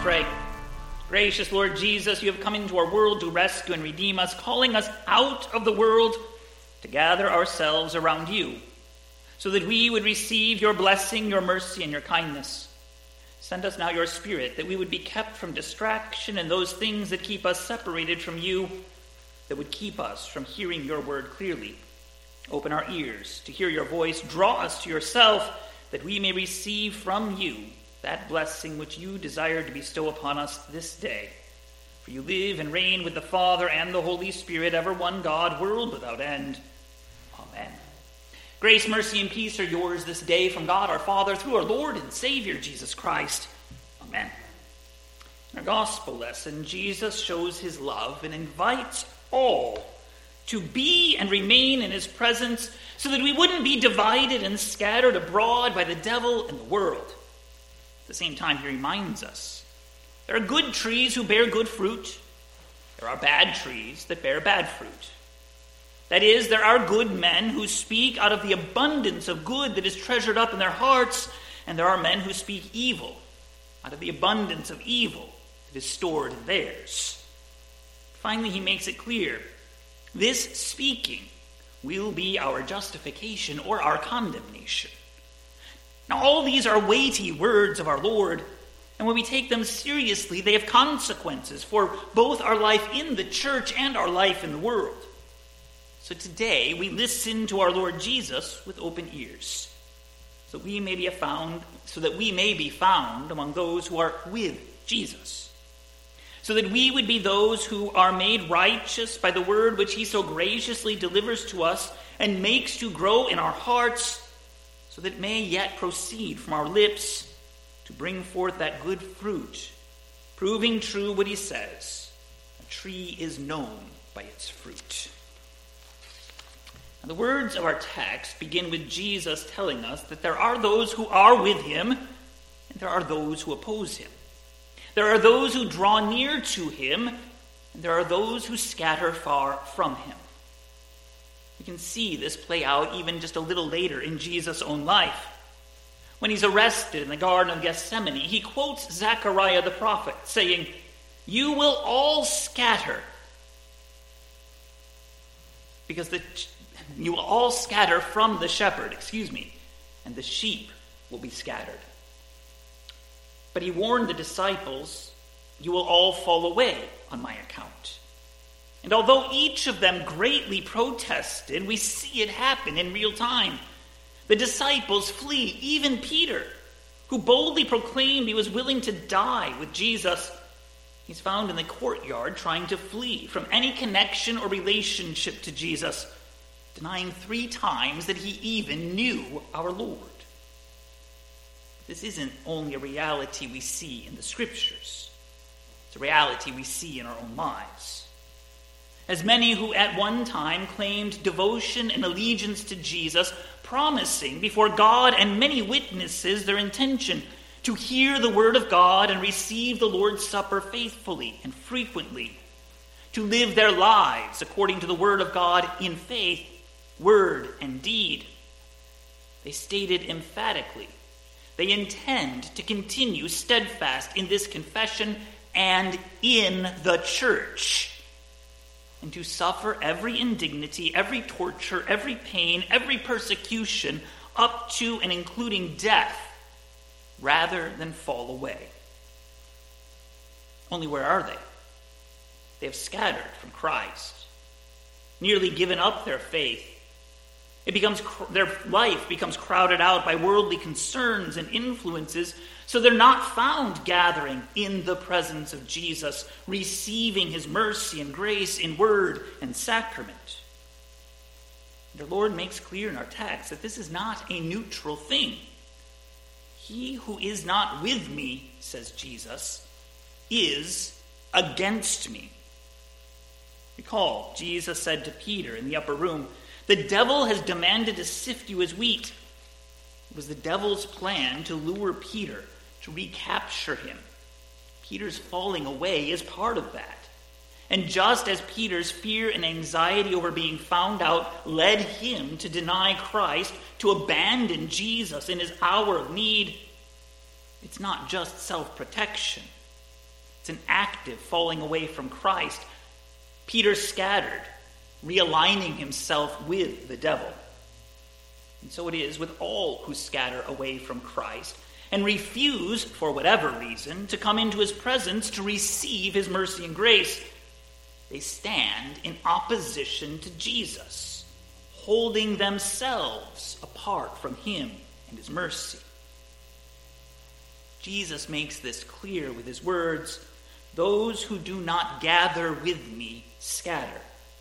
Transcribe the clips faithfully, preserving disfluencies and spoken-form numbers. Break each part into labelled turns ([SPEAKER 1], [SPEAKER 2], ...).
[SPEAKER 1] pray. Gracious Lord Jesus, you have come into our world to rescue and redeem us, calling us out of the world to gather ourselves around you, so that we would receive your blessing, your mercy, and your kindness. Send us now your Spirit, that we would be kept from distraction and those things that keep us separated from you, that would keep us from hearing your word clearly. Open our ears to hear your voice. Draw us to yourself, that we may receive from you that blessing which you desire to bestow upon us this day. For you live and reign with the Father and the Holy Spirit, ever one God, world without end. Amen. Grace, mercy, and peace are yours this day from God our Father, through our Lord and Savior, Jesus Christ. Amen. In our gospel lesson, Jesus shows his love and invites all to be and remain in his presence so that we wouldn't be divided and scattered abroad by the devil and the world. At the same time, he reminds us there are good trees who bear good fruit. There are bad trees that bear bad fruit. That is, there are good men who speak out of the abundance of good that is treasured up in their hearts, and there are men who speak evil out of the abundance of evil that is stored in theirs. Finally, he makes it clear, this speaking will be our justification or our condemnation. Now, all these are weighty words of our Lord, and when we take them seriously, they have consequences for both our life in the church and our life in the world. So today, we listen to our Lord Jesus with open ears, so we may be found, so that we may be found among those who are with Jesus, so that we would be those who are made righteous by the word which he so graciously delivers to us and makes to grow in our hearts, so that it may yet proceed from our lips to bring forth that good fruit, proving true what he says, a tree is known by its fruit. Now, the words of our text begin with Jesus telling us that there are those who are with him, and there are those who oppose him. There are those who draw near to him, and there are those who scatter far from him. We can see this play out even just a little later in Jesus' own life. When he's arrested in the Garden of Gethsemane, he quotes Zechariah the prophet, saying, "You will all scatter, because the you will all scatter from the shepherd, excuse me, and the sheep will be scattered." But he warned the disciples, "You will all fall away on my account." And although each of them greatly protested, we see it happen in real time. The disciples flee, even Peter, who boldly proclaimed he was willing to die with Jesus. He's found in the courtyard trying to flee from any connection or relationship to Jesus, denying three times that he even knew our Lord. This isn't only a reality we see in the Scriptures. It's a reality we see in our own lives. As many who at one time claimed devotion and allegiance to Jesus, promising before God and many witnesses their intention to hear the word of God and receive the Lord's Supper faithfully and frequently, to live their lives according to the word of God in faith, word, and deed. They stated emphatically they intend to continue steadfast in this confession and in the church, and to suffer every indignity, every torture, every pain, every persecution, up to and including death, rather than fall away. Only where are they? They have scattered from Christ, nearly given up their faith. It becomes their life becomes crowded out by worldly concerns and influences, so they're not found gathering in the presence of Jesus, receiving his mercy and grace in word and sacrament. The Lord makes clear in our text that this is not a neutral thing. He who is not with me, says Jesus, is against me. Recall, Jesus said to Peter in the upper room, "The devil has demanded to sift you as wheat." It was the devil's plan to lure Peter, to recapture him. Peter's falling away is part of that. And just as Peter's fear and anxiety over being found out led him to deny Christ, to abandon Jesus in his hour of need, it's not just self-protection. It's an active falling away from Christ. Peter scattered, realigning himself with the devil. And so it is with all who scatter away from Christ and refuse, for whatever reason, to come into his presence to receive his mercy and grace. They stand in opposition to Jesus, holding themselves apart from him and his mercy. Jesus makes this clear with his words, "Those who do not gather with me scatter."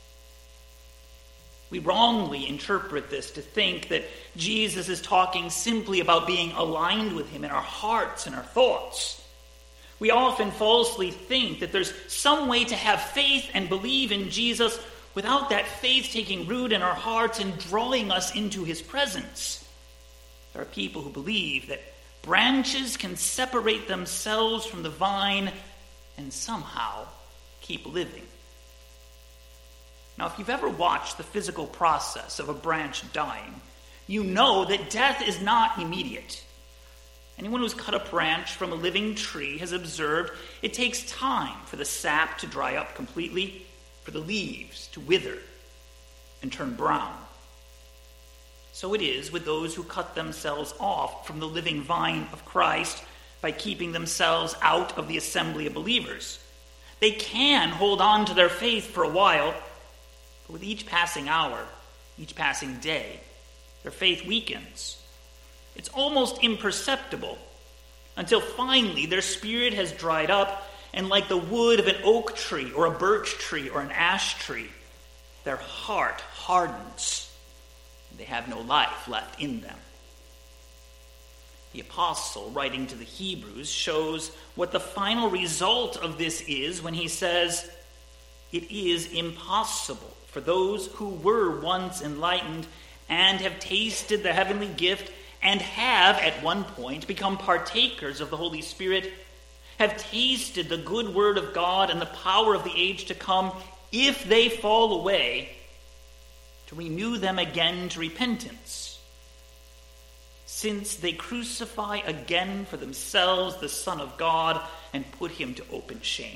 [SPEAKER 1] We wrongly interpret this to think that Jesus is talking simply about being aligned with him in our hearts and our thoughts. We often falsely think that there's some way to have faith and believe in Jesus without that faith taking root in our hearts and drawing us into his presence. There are people who believe that branches can separate themselves from the vine and somehow keep living. Now, if you've ever watched the physical process of a branch dying, you know that death is not immediate. Anyone who's cut a branch from a living tree has observed it takes time for the sap to dry up completely, for the leaves to wither and turn brown. So it is with those who cut themselves off from the living vine of Christ by keeping themselves out of the assembly of believers. They can hold on to their faith for a while, but with each passing hour, each passing day, their faith weakens. It's almost imperceptible until finally their spirit has dried up, and like the wood of an oak tree or a birch tree or an ash tree, their heart hardens. They have no life left in them. The apostle, writing to the Hebrews, shows what the final result of this is when he says, "It is impossible for those who were once enlightened and have tasted the heavenly gift and have at one point become partakers of the Holy Spirit, have tasted the good word of God and the power of the age to come, if they fall away, to renew them again to repentance, since they crucify again for themselves the Son of God and put him to open shame."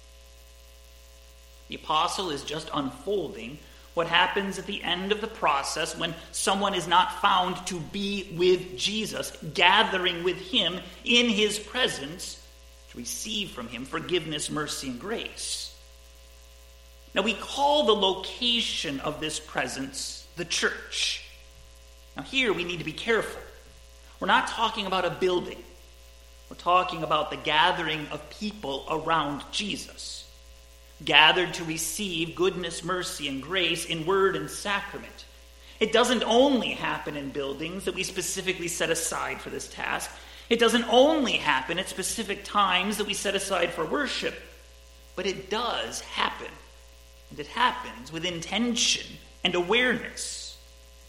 [SPEAKER 1] The apostle is just unfolding what happens at the end of the process when someone is not found to be with Jesus, gathering with him in his presence to receive from him forgiveness, mercy, and grace. Now, we call the location of this presence the church. Now, here we need to be careful. We're not talking about a building. We're talking about the gathering of people around Jesus, gathered to receive goodness, mercy, and grace in word and sacrament. It doesn't only happen in buildings that we specifically set aside for this task. It doesn't only happen at specific times that we set aside for worship. But it does happen. And it happens with intention and awareness.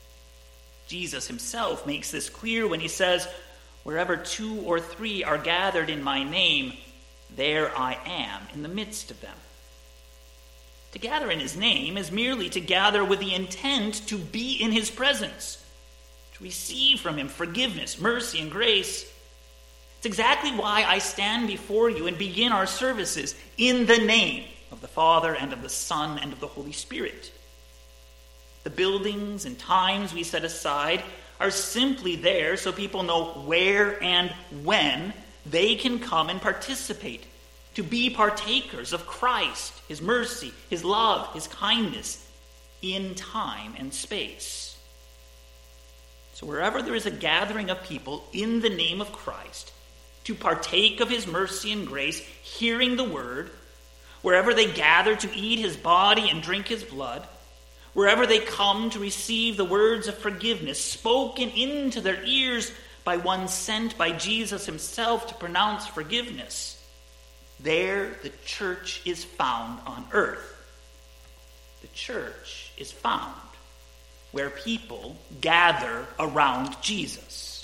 [SPEAKER 1] Jesus himself makes this clear when he says, "Wherever two or three are gathered in my name, there I am in the midst of them." To gather in his name is merely to gather with the intent to be in his presence, to receive from him forgiveness, mercy, and grace. It's exactly why I stand before you and begin our services in the name of the Father and of the Son and of the Holy Spirit. The buildings and times we set aside are simply there so people know where and when they can come and participate, to be partakers of Christ, his mercy, his love, his kindness, in time and space. So wherever there is a gathering of people in the name of Christ, to partake of his mercy and grace, hearing the word, wherever they gather to eat his body and drink his blood, wherever they come to receive the words of forgiveness spoken into their ears by one sent by Jesus himself to pronounce forgiveness, there the church is found on earth. The church is found where people gather around Jesus.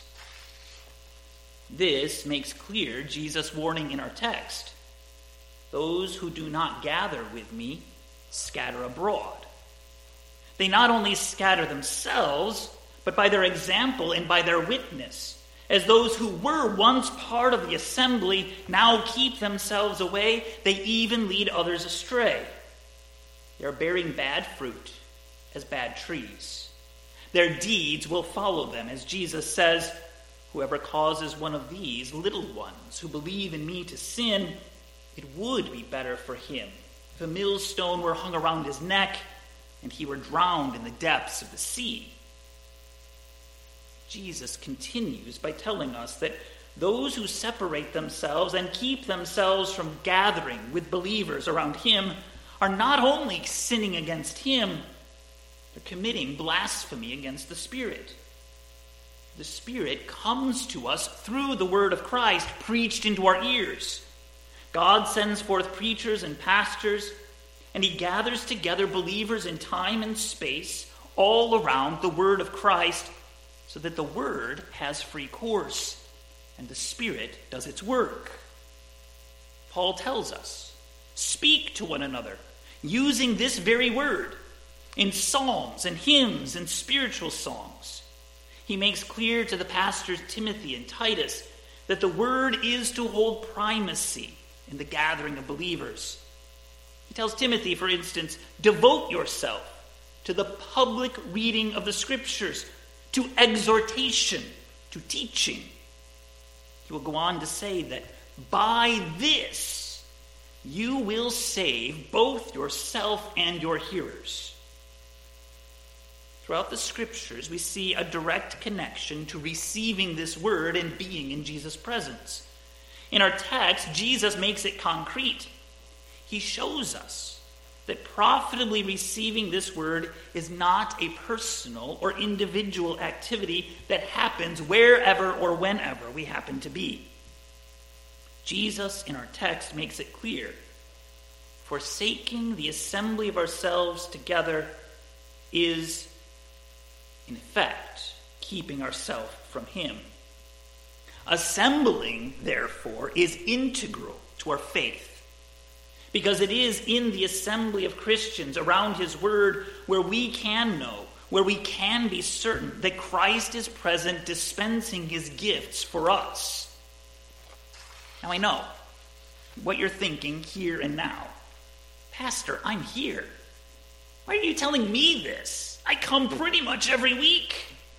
[SPEAKER 1] This makes clear Jesus' warning in our text. Those who do not gather with me scatter abroad. They not only scatter themselves, but by their example and by their witness, As those who were once part of the assembly now keep themselves away, they even lead others astray. They are bearing bad fruit as bad trees. Their deeds will follow them, as Jesus says, "Whoever causes one of these little ones who believe in me to sin, it would be better for him if a millstone were hung around his neck and he were drowned in the depths of the sea." Jesus continues by telling us that those who separate themselves and keep themselves from gathering with believers around him are not only sinning against him, they're committing blasphemy against the Spirit. The Spirit comes to us through the word of Christ preached into our ears. God sends forth preachers and pastors, and he gathers together believers in time and space all around the word of Christ so that the word has free course and the Spirit does its work. Paul tells us, speak to one another using this very word in psalms and hymns and spiritual songs. He makes clear to the pastors Timothy and Titus that the word is to hold primacy in the gathering of believers. He tells Timothy, for instance, devote yourself to the public reading of the scriptures, to exhortation, to teaching. He will go on to say that by this you will save both yourself and your hearers. Throughout the scriptures, we see a direct connection to receiving this word and being in Jesus' presence. In our text, Jesus makes it concrete. He shows us that profitably receiving this word is not a personal or individual activity that happens wherever or whenever we happen to be. Jesus, in our text, makes it clear, forsaking the assembly of ourselves together is, in effect, keeping ourselves from him. Assembling, therefore, is integral to our faith, because it is in the assembly of Christians around his word where we can know, where we can be certain that Christ is present dispensing his gifts for us. Now I know what you're thinking here and now. Pastor, I'm here. Why are you telling me this? I come pretty much every week.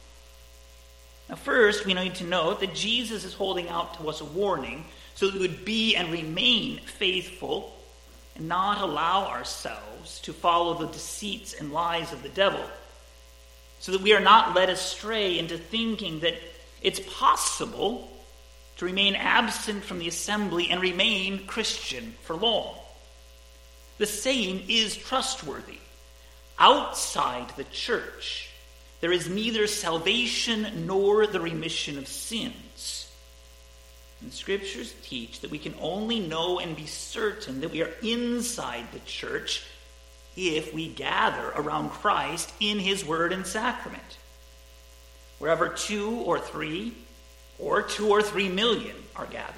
[SPEAKER 1] Now first, we need to note that Jesus is holding out to us a warning so that we would be and remain faithful and not allow ourselves to follow the deceits and lies of the devil, so that we are not led astray into thinking that it's possible to remain absent from the assembly and remain Christian for long. The saying is trustworthy. Outside the church, there is neither salvation nor the remission of sins. And the scriptures teach that we can only know and be certain that we are inside the church if we gather around Christ in his word and sacrament. Wherever two or three, or two or three million are gathered.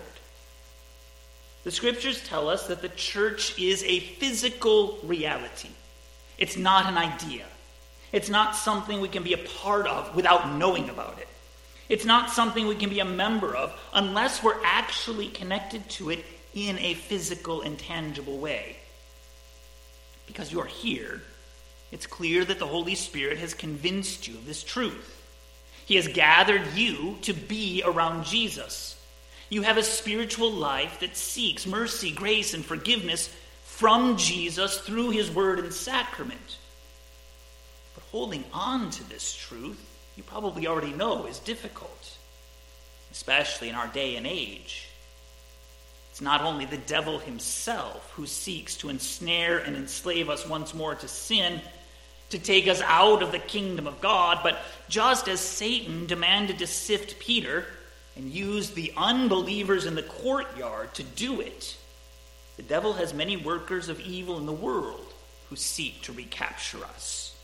[SPEAKER 1] The scriptures tell us that the church is a physical reality. It's not an idea. It's not something we can be a part of without knowing about it. It's not something we can be a member of unless we're actually connected to it in a physical and tangible way. Because you're here, it's clear that the Holy Spirit has convinced you of this truth. He has gathered you to be around Jesus. You have a spiritual life that seeks mercy, grace, and forgiveness from Jesus through his word and sacrament. But holding on to this truth, you probably already know, is difficult, especially in our day and age. It's not only the devil himself who seeks to ensnare and enslave us once more to sin, to take us out of the kingdom of God, but just as Satan demanded to sift Peter and used the unbelievers in the courtyard to do it, the devil has many workers of evil in the world who seek to recapture us.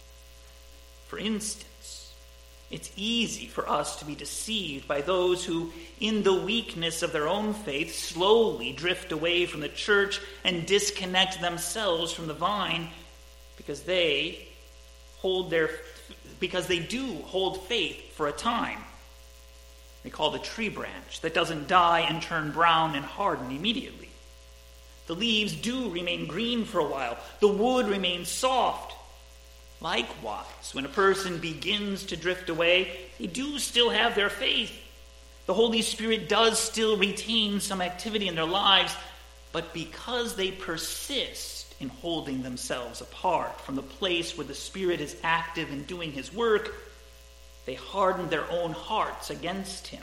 [SPEAKER 1] For instance, it's easy for us to be deceived by those who, in the weakness of their own faith, slowly drift away from the church and disconnect themselves from the vine because they hold their because they do hold faith for a time. Recall the tree branch that doesn't die and turn brown and harden immediately. The leaves do remain green for a while. The wood remains soft. Likewise, when a person begins to drift away, they do still have their faith. The Holy Spirit does still retain some activity in their lives, but because they persist in holding themselves apart from the place where the Spirit is active in doing his work, they harden their own hearts against him.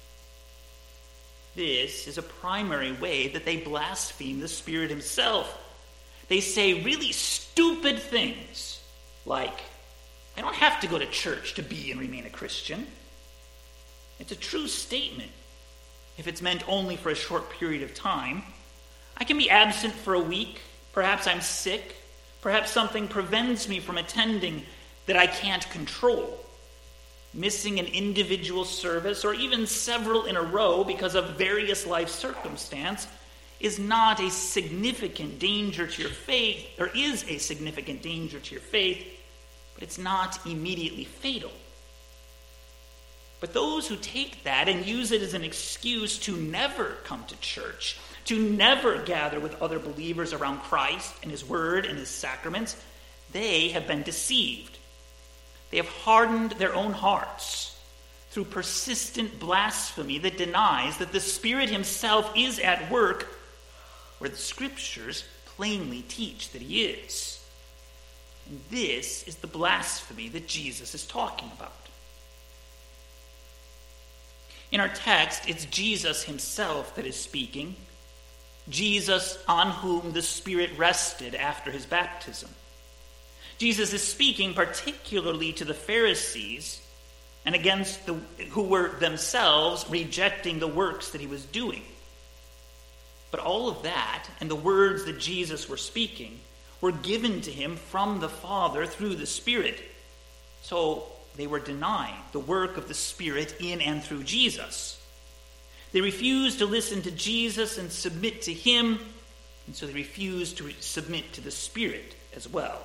[SPEAKER 1] This is a primary way that they blaspheme the Spirit himself. They say really stupid things like, I don't have to go to church to be and remain a Christian. It's a true statement if it's meant only for a short period of time. I can be absent for a week. Perhaps I'm sick. Perhaps something prevents me from attending that I can't control. Missing an individual service or even several in a row because of various life circumstance is not a significant danger to your faith, or is a significant danger to your faith, but it's not immediately fatal. But those who take that and use it as an excuse to never come to church, to never gather with other believers around Christ and his word and his sacraments, they have been deceived. They have hardened their own hearts through persistent blasphemy that denies that the Spirit himself is at work where the Scriptures plainly teach that he is. And this is the blasphemy that Jesus is talking about. In our text, it's Jesus himself that is speaking, Jesus on whom the Spirit rested after his baptism. Jesus is speaking particularly to the Pharisees and against the who were themselves rejecting the works that he was doing. But all of that and the words that Jesus were speaking were given to him from the Father through the Spirit. So they were denying the work of the Spirit in and through Jesus. They refused to listen to Jesus and submit to him, and so they refused to submit to the Spirit as well.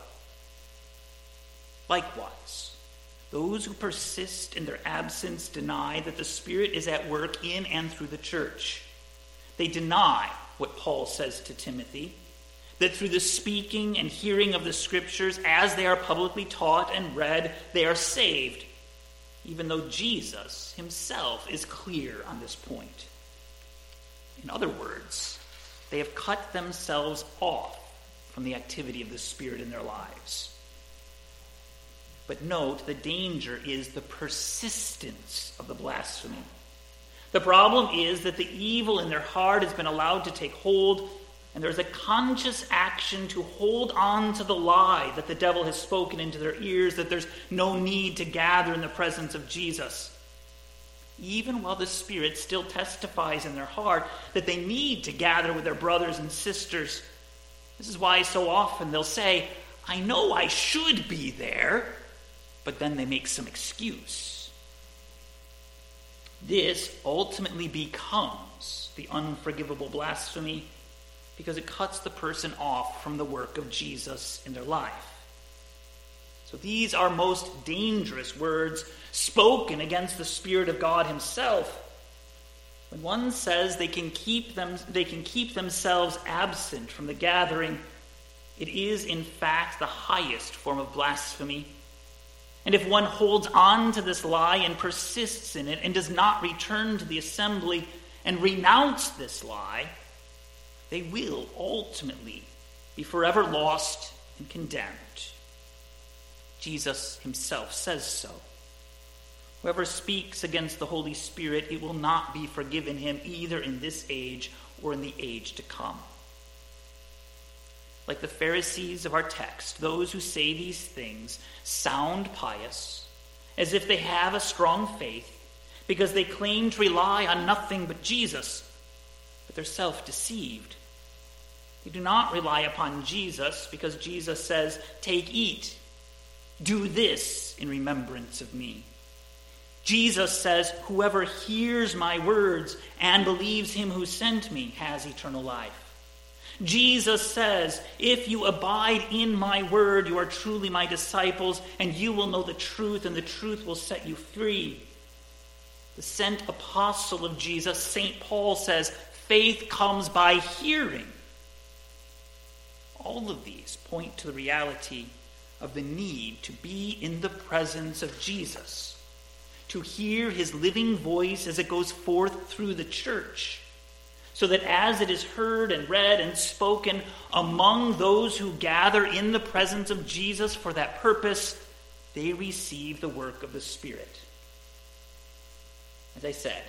[SPEAKER 1] Likewise, those who persist in their absence deny that the Spirit is at work in and through the church. They deny what Paul says to Timothy, that through the speaking and hearing of the Scriptures, as they are publicly taught and read, they are saved, even though Jesus himself is clear on this point. In other words, they have cut themselves off from the activity of the Spirit in their lives. But note, the danger is the persistence of the blasphemy. The problem is that the evil in their heart has been allowed to take hold, and there's a conscious action to hold on to the lie that the devil has spoken into their ears, that there's no need to gather in the presence of Jesus. Even while the Spirit still testifies in their heart that they need to gather with their brothers and sisters. This is why so often they'll say, I know I should be there, but then they make some excuse. This ultimately becomes the unforgivable blasphemy because it cuts the person off from the work of Jesus in their life. So these are most dangerous words spoken against the Spirit of God himself. When one says they can keep them, they can keep themselves absent from the gathering, it is in fact the highest form of blasphemy. And if one holds on to this lie and persists in it and does not return to the assembly and renounce this lie, they will ultimately be forever lost and condemned. Jesus himself says so. Whoever speaks against the Holy Spirit, it will not be forgiven him either in this age or in the age to come. Like the Pharisees of our text, those who say these things sound pious, as if they have a strong faith, because they claim to rely on nothing but Jesus, but they're self-deceived. They do not rely upon Jesus because Jesus says, take, eat, do this in remembrance of me. Jesus says, whoever hears my words and believes him who sent me has eternal life. Jesus says, if you abide in my word, you are truly my disciples, and you will know the truth, and the truth will set you free. The sent apostle of Jesus, Saint Paul, says, faith comes by hearing. All of these point to the reality of the need to be in the presence of Jesus, to hear his living voice as it goes forth through the church, so that as it is heard and read and spoken among those who gather in the presence of Jesus for that purpose, they receive the work of the Spirit. As I said,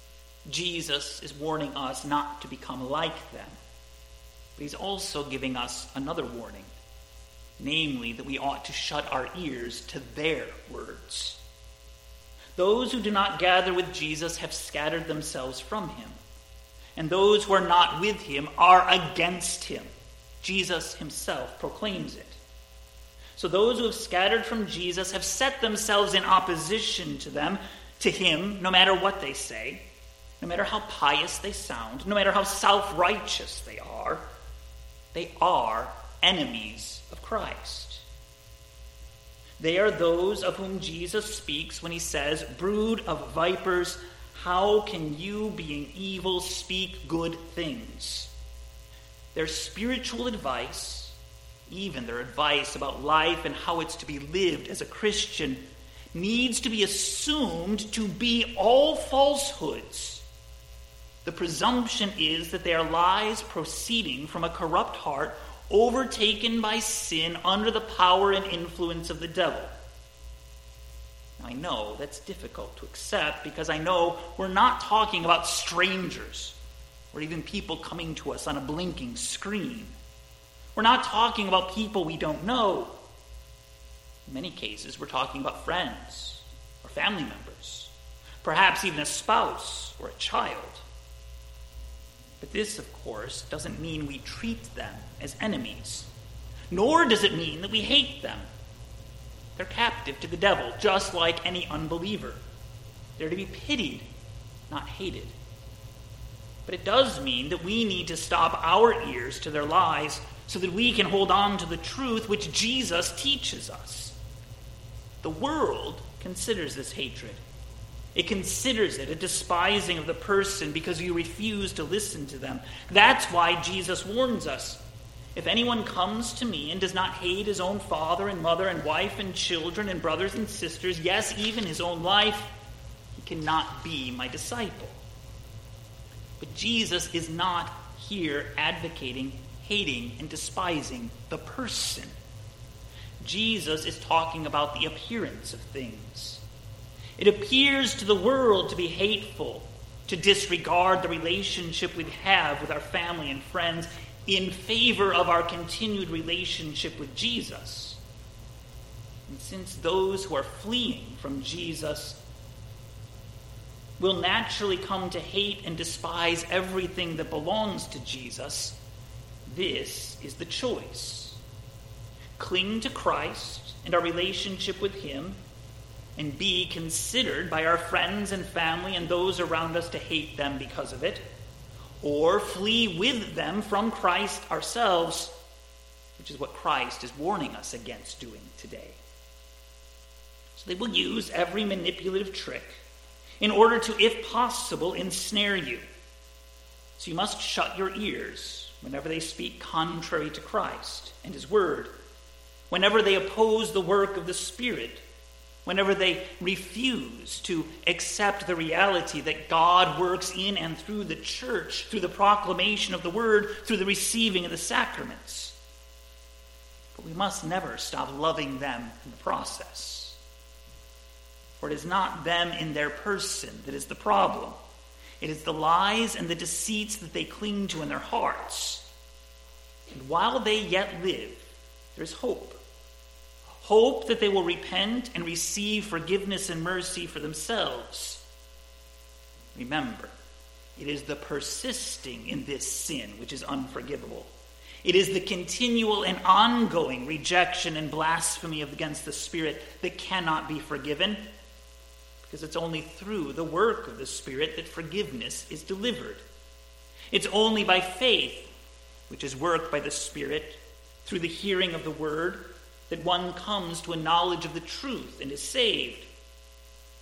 [SPEAKER 1] Jesus is warning us not to become like them, but he's also giving us another warning, namely that we ought to shut our ears to their words. Those who do not gather with Jesus have scattered themselves from him, and those who are not with him are against him. Jesus himself proclaims it. So those who have scattered from Jesus have set themselves in opposition to them, to him, no matter what they say, no matter how pious they sound, no matter how self-righteous they are. They are enemies of Christ. They are those of whom Jesus speaks when he says, brood of vipers, how can you, being evil, speak good things? Their spiritual advice, even their advice about life and how it's to be lived as a Christian, needs to be assumed to be all falsehoods. The presumption is that they are lies proceeding from a corrupt heart, overtaken by sin under the power and influence of the devil. Now, I know that's difficult to accept because I know we're not talking about strangers or even people coming to us on a blinking screen. We're not talking about people we don't know. In many cases, we're talking about friends or family members, perhaps even a spouse or a child. But this, of course, doesn't mean we treat them as enemies, nor does it mean that we hate them. They're captive to the devil, just like any unbeliever. They're to be pitied, not hated. But it does mean that we need to stop our ears to their lies so that we can hold on to the truth which Jesus teaches us. The world considers this hatred. It considers it a despising of the person because you refuse to listen to them. That's why Jesus warns us. If anyone comes to me and does not hate his own father and mother and wife and children and brothers and sisters, yes, even his own life, he cannot be my disciple. But Jesus is not here advocating hating and despising the person. Jesus is talking about the appearance of things. It appears to the world to be hateful to disregard the relationship we have with our family and friends in favor of our continued relationship with Jesus. And since those who are fleeing from Jesus will naturally come to hate and despise everything that belongs to Jesus, this is the choice. Cling to Christ and our relationship with him, and be considered by our friends and family and those around us to hate them because of it, or flee with them from Christ ourselves, which is what Christ is warning us against doing today. So they will use every manipulative trick in order to, if possible, ensnare you. So you must shut your ears whenever they speak contrary to Christ and his word, whenever they oppose the work of the Spirit, whenever they refuse to accept the reality that God works in and through the church, through the proclamation of the word, through the receiving of the sacraments. But we must never stop loving them in the process. For it is not them in their person that is the problem. It is the lies and the deceits that they cling to in their hearts. And while they yet live, there is hope. Hope that they will repent and receive forgiveness and mercy for themselves. Remember, it is the persisting in this sin which is unforgivable. It is the continual and ongoing rejection and blasphemy against the Spirit that cannot be forgiven, because it's only through the work of the Spirit that forgiveness is delivered. It's only by faith, which is worked by the Spirit, through the hearing of the word, that one comes to a knowledge of the truth and is saved.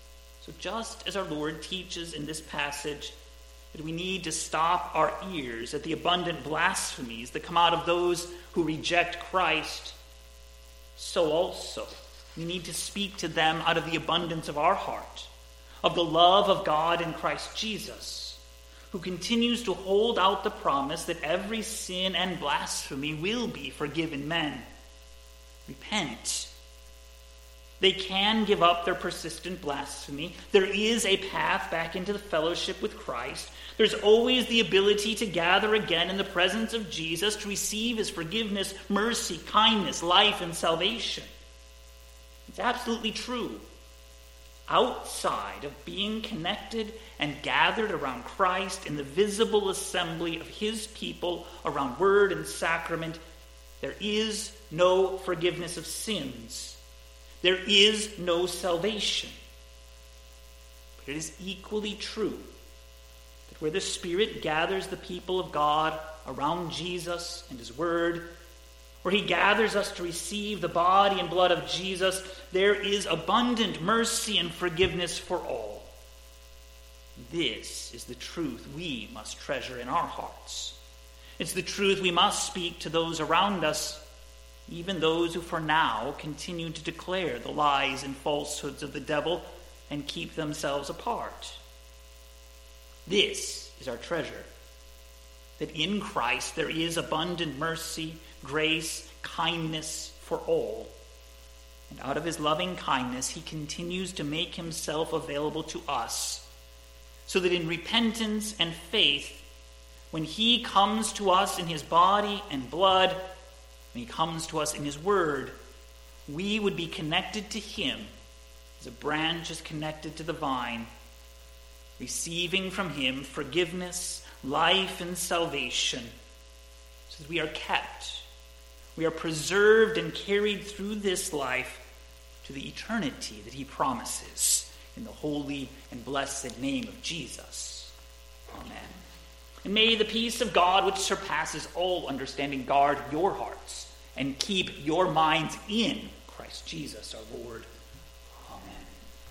[SPEAKER 1] So just as our Lord teaches in this passage that we need to stop our ears at the abundant blasphemies that come out of those who reject Christ, so also we need to speak to them out of the abundance of our heart, of the love of God in Christ Jesus, who continues to hold out the promise that every sin and blasphemy will be forgiven men. Repent. They can give up their persistent blasphemy. There is a path back into the fellowship with Christ. There's always the ability to gather again in the presence of Jesus to receive his forgiveness, mercy, kindness, life, and salvation. It's absolutely true. Outside of being connected and gathered around Christ in the visible assembly of his people around word and sacrament, there is no forgiveness of sins. There is no salvation. But it is equally true that where the Spirit gathers the people of God around Jesus and his word, where he gathers us to receive the body and blood of Jesus, there is abundant mercy and forgiveness for all. This is the truth we must treasure in our hearts. It's the truth we must speak to those around us, even those who for now continue to declare the lies and falsehoods of the devil and keep themselves apart. This is our treasure, that in Christ there is abundant mercy, grace, kindness for all. And out of his loving kindness, he continues to make himself available to us, so that in repentance and faith, when he comes to us in his body and blood, when he comes to us in his word, we would be connected to him as a branch is connected to the vine, receiving from him forgiveness, life, and salvation, so that we are kept, we are preserved and carried through this life to the eternity that he promises in the holy and blessed name of Jesus. Amen. And may the peace of God, which surpasses all understanding, guard your hearts and keep your minds in Christ Jesus our Lord.